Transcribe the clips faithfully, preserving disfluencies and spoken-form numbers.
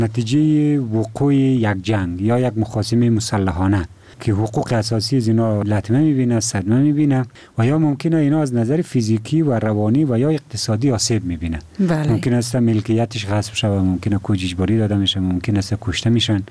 نتیجه وقوع یک جنگ یا یک مخاصمه مسلحانه که حقوق اساسی از اینا لطمه میبینه، صدمه میبینه و یا ممکنه اینا از نظر فیزیکی و روانی و یا اقتصادی آسیب میبینه. بله. ممکن است ملکیتش غصب شه و ممکنه کوچ اجباری داده میشه، ممکن است کشته میشن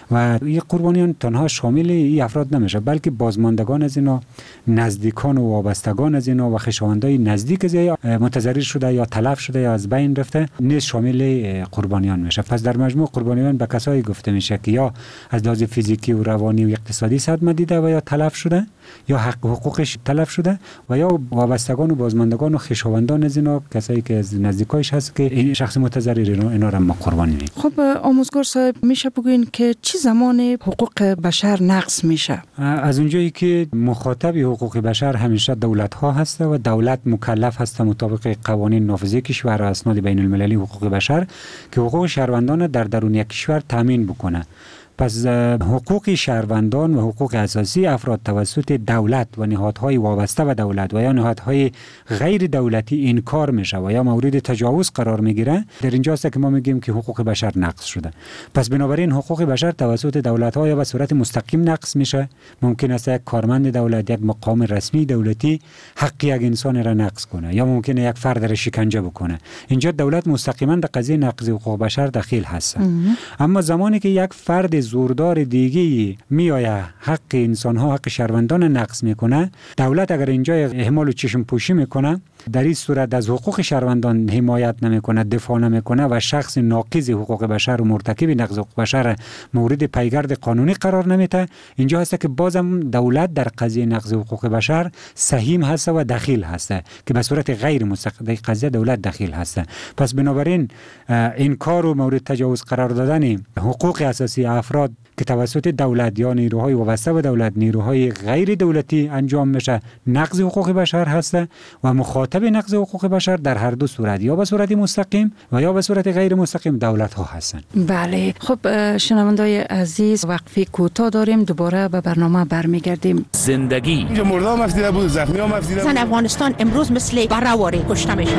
و این قربانیان تنها شامل این افراد نمیشه، بلکه بازماندگان از اینا، نزدیکان و وابستگان از اینا و خویشاوندای نزدیک از یا متضرر شده یا تلف شده یا از بین رفته نیز شامل قربانیان میشه. پس در مجموع قربانیان به کسایی گفته میشه که یا از لحاظ فیزیکی و روانی و اقتصادی صدمه دیده و یا تلف شده یا حق حقوقش تلف شده و یا وابستگان و بازماندگان و خویشاوندان از اینا، کسایی که از نزدیکایش هست که این شخص متضرر اینا, اینا را ما قربانی می‌کنیم. خب آموزگار صاحب، میشه بگوین که چه زمان حقوق بشر نقض میشه؟ از اونجایی که مخاطب حقوق بشر همیشه دولت ها هست و دولت مکلف هست مطابق قوانین نافذه کشور و اسناد بین المللی حقوق بشر که حقوق شهروندان در درون یک کشور تامین بکنه. پس حقوق شهروندان و حقوق اساسی افراد توسط دولت و نهادهای وابسته به دولت و یا نهادهای غیر دولتی انکار میشه و یا مورد تجاوز قرار میگیره، در اینجاست که ما میگیم که حقوق بشر نقض شده. پس بنابراین حقوق بشر توسط دولت ها یا به صورت مستقیم نقض میشه. ممکن است یک کارمند دولت، یک مقام رسمی دولتی حق یک انسان را نقض کنه یا ممکنه یک فرد را شکنجه بکنه. اینجا دولت مستقیما در قضیه نقض حقوق بشر دخیل هست. اما زمانی که یک فرد زوردار دیگی میآید حق انسان ها، حق شهروندان نقض میکنه، دولت اگر اینجا اهمال و چشم پوشی میکنه، در این صورت از حقوق شهروندان حمایت نمیکنه، دفاع نمیکنه و شخص ناقض حقوق بشر و مرتکب نقض حقوق بشر مورد پیگرد قانونی قرار نمیده، اینجا هست که بازم دولت در قضیه نقض حقوق بشر سهیم هست و دخیل هست که به صورت غیر مستقیم قضیه دولت دخیل هست. پس بنابراین انکار و مورد تجاوز قرار دادن حقوق اساسی افراد که توسط دولت یا نیروهای وابسته به دولت، نیروهای غیر دولتی انجام میشه، نقض حقوق بشر هست و مخاطب نقض حقوق بشر در هر دو صورت، یا به صورت مستقیم و یا به صورت غیر مستقیم، دولت ها هستند. بله. خب شنوندای عزیز، وقفه کوتاه داریم، دوباره به برنامه برمیگردیم. زندگی اینجا مرده هم افدیده بود، زخمی هم افدیده بود. زن افغانستان امروز مثل بره‌واره کشته میشه.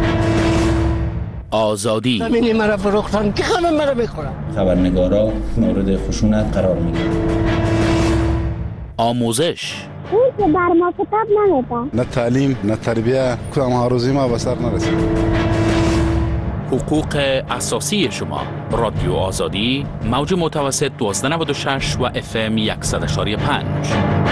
آزادی زمینی مرا فروختن که همه مرا میخورن. خبرنگارا مورد خشونت قرار میگیرن. آموزش اون که بر ما کتاب نمیده، نه تعلیم نه تربیه، کدام هاروزی ما به سر نرسید. حقوق اساسی شما. رادیو آزادی، موج متوسط دوازده نود و شش و اف ام صد و پنج.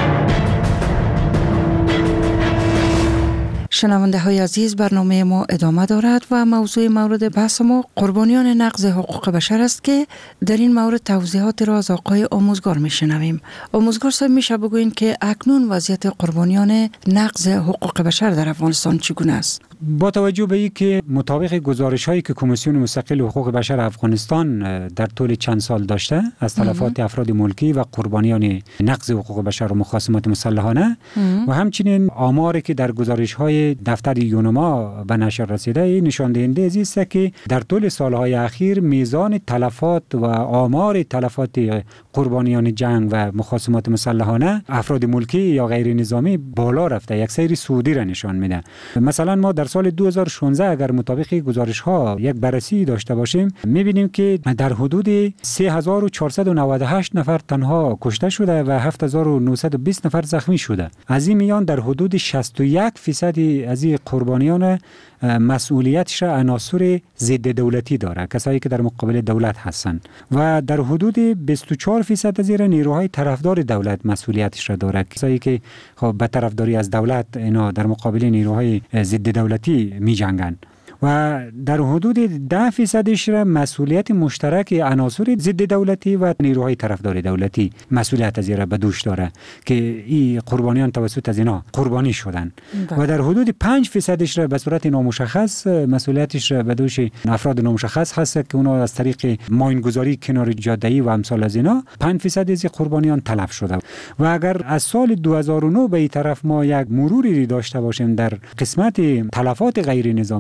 شنونده های عزیز، برنامه ما ادامه دارد و موضوع مورد بحث ما قربانیان نقض حقوق بشر است که در این مورد توضیحات را از آقای آموزگار میشنویم. آموزگار صاحب، میشه بگوین که اکنون وضعیت قربانیان نقض حقوق بشر در افغانستان چگونه است؟ با توجه به اینکه مطابق گزارش هایی که کمیسیون مستقل حقوق بشر افغانستان در طول چند سال داشته از تلفات افراد ملکی و قربانیان نقض حقوق بشر و مخاصمات مسلحانه و همچنین آماری که در گزارش های دفتر یونما به نشر رسیده نشان دهنده است که در طول سالهای اخیر میزان تلفات و آمار تلفات قربانیان جنگ و مخاصمات مسلحانه افراد ملکی یا غیر نظامی بالا رفته، یک سیر صعودی را نشان میده. مثلا ما در سال دو هزار و شانزده اگر مطابق گزارش ها یک بررسی داشته باشیم، میبینیم که در حدود سه هزار و چهارصد و نود و هشت نفر تنها کشته شده و هفت هزار و نهصد و بیست نفر زخمی شده. از این میان در حدود شصت و یک درصد از این قربانیان مسئولیتش عناصر ضد دولتی داره، کسایی که در مقابل دولت هستند، و در حدود بیست و چهار درصد از این نیروهای طرفدار دولت مسئولیتش را داره، کسایی که خب به طرفداری از دولت اینا در مقابل نیروهای ضد دولتی می جنگن. و در حدود ده درصدش را مسئولیت مشترک عناصر ضد دولتی و نیروهای طرفدار دولتی مسئولیت از این را به دوش داره که این قربانیان توسط از اینا قربانی شدن. و در حدود پنج درصدش را به صورت نامشخص مسئولیتش را به دوش افراد نامشخص هست که اونا از طریق ماینگذاری کنار جاده‌ای و امثال از اینا پنج درصد از قربانیان تلف شده. و اگر از سال دو هزار و نه به این طرف ما یک مروری داشته باشیم در قسمت تلفات غیر نظامی و قربانیان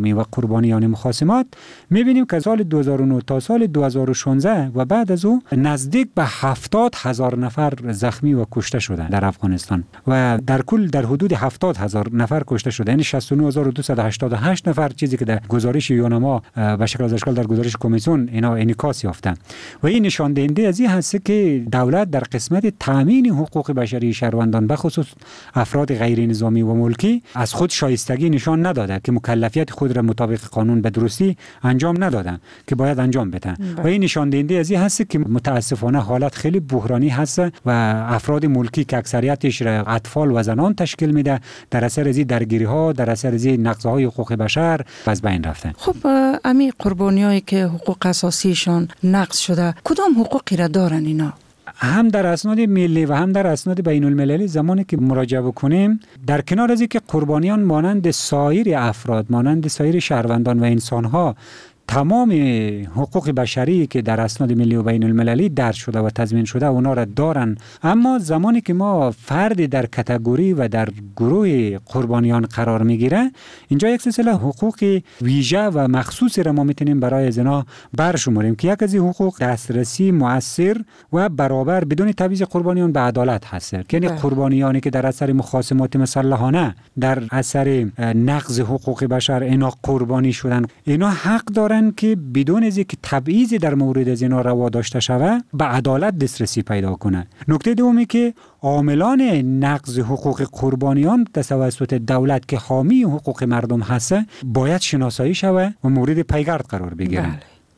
قربانیان مخاصمات می‌بینیم که سال دو هزار و نه تا سال دو هزار و شانزده و بعد از او نزدیک به هفتاد هزار نفر زخمی و کشته شدند در افغانستان و در کل در حدود هفتاد هزار نفر کشته شده، یعنی شصت و نه هزار و دویست و هشتاد و هشت نفر، چیزی که در گزارش یونما به شکل از اشکال در گزارش کمیسیون اینا انعکاس یافته و این نشان دهنده از این هست که دولت در قسمت تامین حقوق بشری شهروندان به خصوص افراد غیر نظامی و ملکی از خود شایستگی نشان نداده که مکلفیت خود را مطابق قانون به درستی انجام ندادن که باید انجام بدن و این نشان دهنده از این هست که متاسفانه حالت خیلی بحرانی هست و افراد ملکی که اکثریتش را اطفال و زنان تشکیل میده در اثر از درگیری ها، در اثر از نقض‌های حقوق بشر از بین رفته. خب امی قربانیایی که حقوق اساسیشان نقض شده کدام حقوقی را دارن اینا؟ هم در اسناد ملی و هم در اسناد بین المللی زمانی که مراجعه بکنیم، در کنار از اینکه قربانیان مانند سایر افراد، مانند سایر شهروندان و انسان‌ها تمام حقوق بشری که در اسناد ملی و بین المللی درج شده و تضمین شده اونا را دارن، اما زمانی که ما فرد در کاتگوری و در گروه قربانیان قرار میگیره، اینجا یک سلسله حقوق ویژه و مخصوصی را ما میتونیم برای از اینا برشماریم که یک از این حقوق دسترسی مؤثر و برابر بدون تبعیض قربانیان به عدالت هست. یعنی قربانیانی که در اثر مخاصمات مسلحانه در اثر نقض حقوق بشر اینا قربانی شدن، اینا حق دارن که بدون از اینکه تبعیض در مورد از اینا روا داشته شود به عدالت دسترسی پیدا کنه. نکته دومی که عاملان نقض حقوق قربانیان توسط دولت که حامی حقوق مردم هست باید شناسایی شود و مورد پیگرد قرار بگیرن.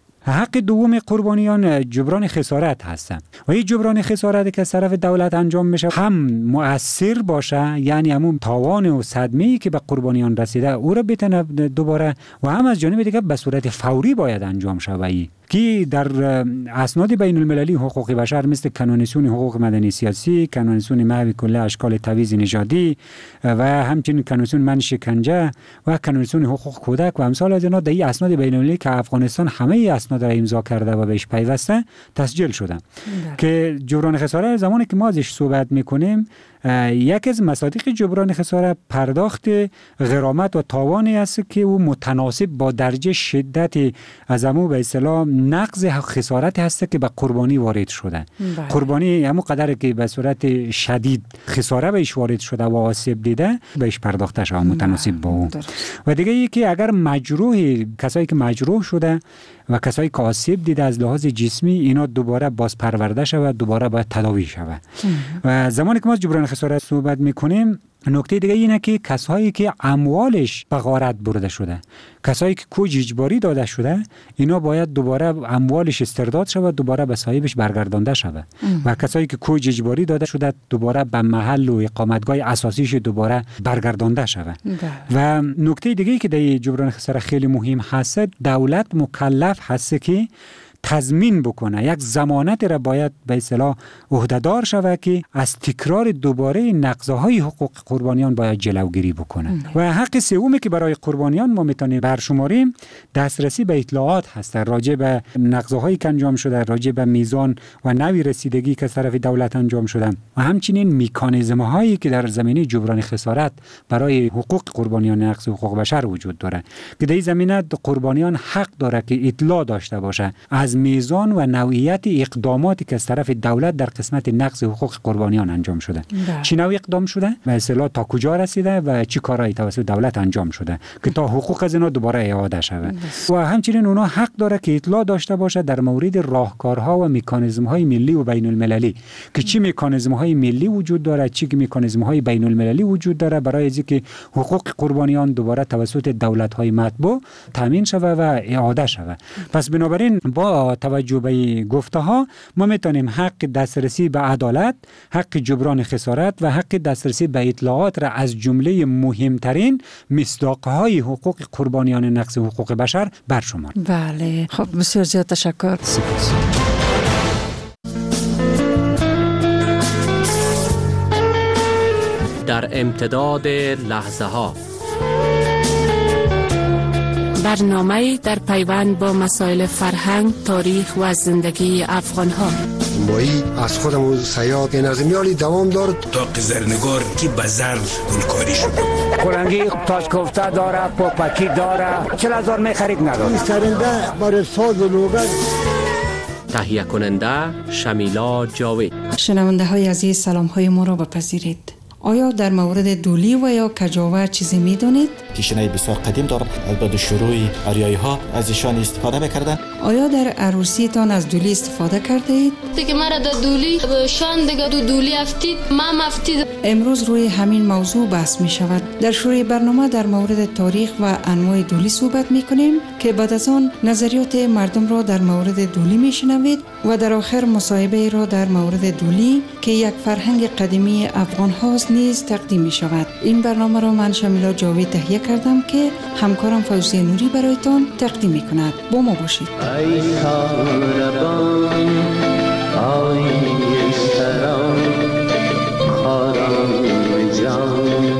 حق دوم قربانیان جبران خسارت هستند و این جبران خسارت که از طرف دولت انجام میشه هم مؤثر باشه، یعنی همون تاوان و صدمه‌ای که به قربانیان رسیده او را بتونه دوباره، و هم از جانب دیگه به صورت فوری باید انجام شود که در اسناد بین المللی حقوق بشر مثل کنونسیون حقوق مدنی سیاسی، کنونسیون محو کل اشکال تبعیض نژادی و همچنین کنونسیون من شکنجه و کنونسیون حقوق کودک و امثال از اینا در این اسناد بین المللی که افغانستان همه اسناد را امضا کرده و بهش پیوسته تسجیل شده که جبران خسارت زمانی که ما ازش صحبت میکنیم، یک از مصادیق جبران خسارت پرداخت غرامت و تاوانی است که او متناسب با درجه شدت از امو به اصطلاح نقض خسارت هست که به قربانی وارد شده. بله. قربانی همون قدر که به صورت شدید خساره بهش وارد شده و آسیب دیده بهش پرداخته شده متناسب با اون. و دیگه یکی اگر مجروح، کسایی که مجروح شده و کسایی که آسیب دیده از لحاظ جسمی، اینا دوباره باز پرورده شود، دوباره باید تداوی شود. و زمانی که ما جبران خسارت صحبت میکنیم، نکته دیگه اینه که کسایی که اموالش به غارت برده شده، کسایی که کوج اجباری داده شده، اینا باید دوباره اموالش استرداد شود، دوباره به صاحبش برگردانده شود. و کسایی که کوج اجباری داده شده دوباره به محل و اقامتگاه اساسیش دوباره برگردانده شود. و نکته دیگه که در جبران خسارت خیلی مهم هست، دولت مکلف هست که تضمین بکنه، یک ضمانت را باید به اصطلاح عهده‌دار شود که از تکرار دوباره نقض‌های حقوق قربانیان باید جلوگیری بکنه. و حق سومی که برای قربانیان ما میتونیم برشماریم، دسترسی به اطلاعات هست راجع به نقض‌هایی که انجام شده، راجع به میزان و نوع رسیدگی که از طرف دولت انجام شده و همچنین مکانیزم‌هایی که در زمینه جبران خسارت برای حقوق قربانیان نقض حقوق بشر وجود داره که در این زمینه قربانیان حق داره که اطلاع داشته باشه از میزان و نوعیت اقداماتی که از طرف دولت در قسمت نقض حقوق قربانیان انجام شده. چه نوع اقدام شده؟ به اصطلاح تا کجا رسیده و چه کارهایی توسط دولت انجام شده که تا حقوق از اینا دوباره اعاده شود. و همچنین اونا حق داره که اطلاع داشته باشه در مورد راهکارها و مکانیزم‌های ملی و بین المللی که چه مکانیزم‌های ملی وجود داره، چه مکانیزم‌های بین المللی وجود داره برای اینکه حقوق قربانیان دوباره توسط دولت‌های مطبوع تامین شود و اعاده شود. پس بنابراین با توجه به گفته ها ما میتونیم حق دسترسی به عدالت، حق جبران خسارت و حق دسترسی به اطلاعات را از جمله مهمترین مصداق‌های حقوق قربانیان نقض حقوق بشر برشماریم. بله، خب بسیار زیاد تشکر. سپاس. در امتداد لحظه ها برنامه در پیوند با مسائل فرهنگ، تاریخ و زندگی افغان ها. اجتماعی از خودمون صیاد این از میالی دوام دارد. تاق زرنگار که بزر گلکاری شده قرنگی تاج کوفته داره، پاپکی داره، چل هزار می خرید نداره. سرنده برای ساز و لوگن. تهیه کننده شمیلا جاوید. شنونده های عزیز سلام های ما را بپذیرید. آیا در مورد دولی و یا کجاوه چیزی می دانید؟ پیشینه بسیار قدیم دارد. بعد شروع آریایی ها از ایشان استفاده میکردن. آیا در عروسی تان از دولی استفاده کرده اید؟ دیگه مرا در دولی شان دیگه دو دولی افتید مام افتید. امروز روی همین موضوع بحث می شود. در شروع برنامه در مورد تاریخ و انواع دولی صحبت می کنیم که بعد از آن نظریات مردم را در مورد دولی می شنوید و در آخر مصاحبه را در مورد دولی که یک فرهنگ قدیمی افغان هاست نیز تقدیم می شود. این برنامه را من شمیلا جاوید تهیه کردم که همکارم فوزیه نوری برایتان تقدیم می کند. با ما باشید. ای کاربان آی سران خارم جان.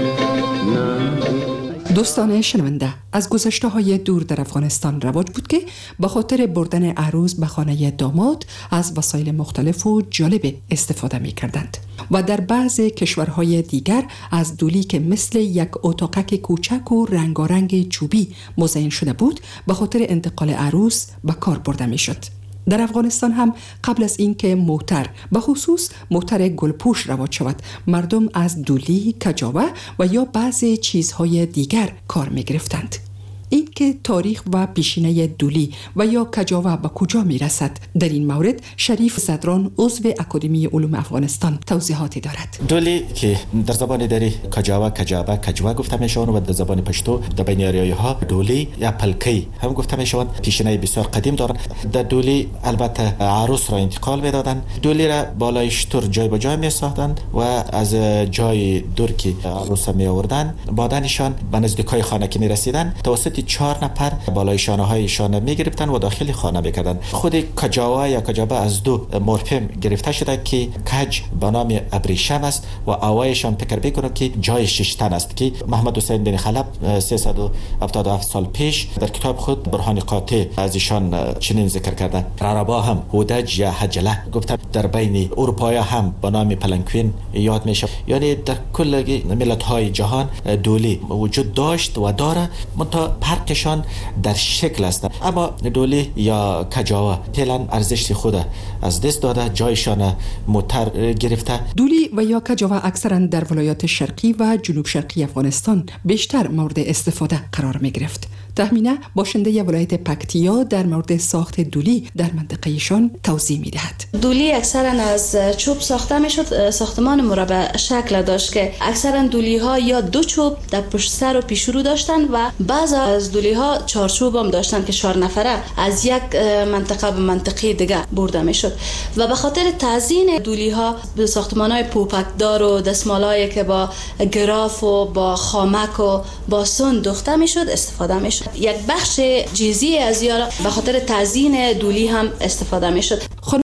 دوستان شنونده، از گذشته های دور در افغانستان رواج بود که به خاطر بردن عروس به خانه داماد از وسایل مختلف و جالب استفاده می کردند و در بعض کشورهای دیگر از دولی که مثل یک اتاقک کوچک و رنگارنگ چوبی مزین شده بود به خاطر انتقال عروس به کار برده می شد. در افغانستان هم قبل از اینکه موتر به خصوص موتر گلپوش رواج شود مردم از دولی، کجاوه و یا بعضی چیزهای دیگر کار می گرفتند. این که تاریخ و پیشینه دولی و یا کجاوه به کجا می رسد در این مورد شریف صدران عضو اکادمی علوم افغانستان توضیحاتی دارد. دولی که در زبان دری کجاوه کجاوه کجوه گفته می شوند و در زبان پشتو در بین آریایی ها دولی یا پلکی هم گفته می شوند. پیشینه بسیار قدیم دارند. در دولی البته عروس را انتقال می دادند. دولی را بالای شتر جای به جای می ساختند و از جای دور که عروس می آوردند بعدنشان به نزدیکای خانه که می رسیدند توسط چهار نفر بالای شانه های شانه می گرفتن و داخل خانه میکردن. خود کجاوه یا کجابه از دو مورفم گرفته شده که کج به نام ابریشم است و اوایشان فکر بکنه که جای ششتن است که محمد حسین بن خلب سیصد و هفتاد و هفت سال پیش در کتاب خود برهان قاطع از ایشان چنین ذکر کرده. عربا هم هودج یا حجله گفتن. در بین اروپایی هم به نام پلنکوین یاد میشه. یعنی در کل ملت های جهان دولی وجود داشت و داره، منتها فرقشان در شکل است. اما دولی یا کجاوه فعلا ارزش خود از دست داده، جایشان موتر گرفته. دولی و یا کجاوه اکثرا در ولایات شرقی و جنوب شرقی افغانستان بیشتر مورد استفاده قرار می گرفت. تهمینه باشنده ولایت پکتیا در مورد ساخت دولی در منطقهشان توضیح می دهد. دولی اکثرا از چوب ساخته می شد. ساختمان مربع شکل داشت که اکثرا دولی ها یا دو چوب در پشت سر و پیش رو داشتن و بعض از دولی ها چهار چوب هم داشتن که چهار نفره از یک منطقه به منطقه دیگه برده می شد و به خاطر تزیین دولی ها به ساختمان های پوپکدار و دستمالایی که با گراف و با خامک و با سن دوخته می شد استفاده می شد. یک بخش جزئی از یا به خاطر تزیین دولی هم استفاده می شد.